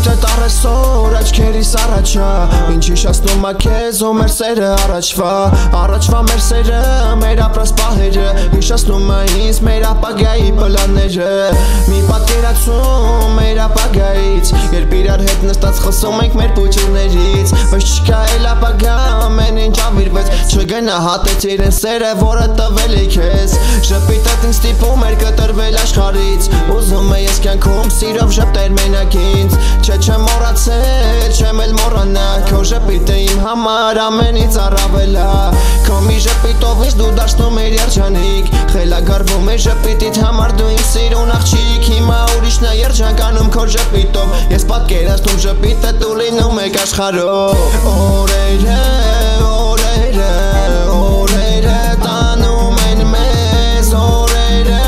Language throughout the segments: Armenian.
Ժպիտը տարեսոր աչքերիս առաջա Ինչի շասնում ա քեզ ու մեր սերը Առաջվա մեր սերը, մեր ապրած պահերը Հիշացնում ա ինձ մեր ապագայի պլանները Մի պատկերացում մեր ապագայից Երբ իրար հետ նստած խոսում ենք մեր փուչուրներից Բայց չկա էլ ապագա, ամեն ինչ ավիրվեց Չգնահատեց իրեն սերը, որը տվել է քեզ Ժպիտդ ինձ ստիպում էր կտրվել աշխարհից Ուզում է ես կյանքում սիրով ժպտել մենակ ինձ Չեմ մոռացել, չեմ էլ մոռանա Քո ժպիտը իմ համար ամենից առավել ա Քո մի ժպիտով ինձ դու դարձնում էր երջանիկ Խելագարվում է ժպիտիդ համար դու իմ սիրուն աղջիկ Հիմա ուրիշն է երջանկանում քո ժպիտով Ես պատկերացնում ժպիտը դու լինում եք աշխարհով Օրերը, օրերը, օրերը տանում են մեզ Օրերը,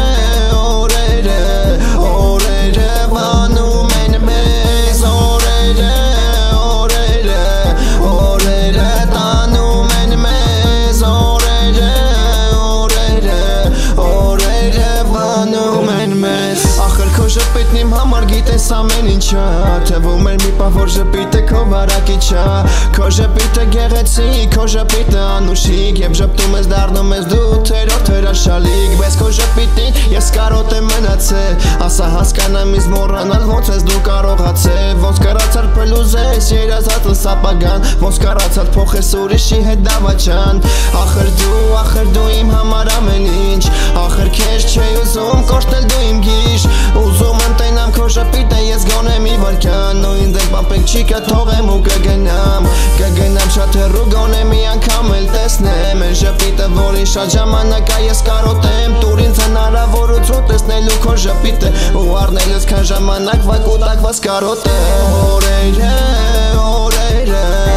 օրերը, օրերը վանում են մեզ Օրերը, օրերը, օրերը տանում են մեզ Օրերը, օրերը, օրերը վանում են մեզ Ախր քո ժպիտն իմ համար գիտես ամեն ինչա Թվում էր մի պահ որ ժպիտը քո վարակի չա Քո ժպիտը գեղեցիկ, քո ժպիտը անուշիկ Եվ ժպտում ես դառնում ես դու թերորդ հրաշալիք Բայց քո ժպիտին ես կարոտ եմ մնացել Ասա հասկանամ ինձ մոռանալ ոնց ես դու կարողացել Ոնց կարացար փլուզես երազածս ապագան Ոնց կարացար փոխես ուրիշի հետ դավաճան Ախր դու իմ համար ամեն ինչ Ախր քեզ չէի ուզում կորցնել դու իմ գիշ Ուզում եմ տենամ քո ժպիտը ես գոնե մի վարքան Ու ինձ էլ պապեք չի կթողեմ ու կգնամ Կգնամ շատ հեռու գոնե մի անգամ էլ տեսնեմ Են ժպիտը որին շատ ժամանակ ա ես կարոտեմ Տուր ինձ հնարավորություն տեսնելու քո ժպիտը Ու առնելս քան ժամանակ վակուտակված կարոտեմ Օրերը, օրերը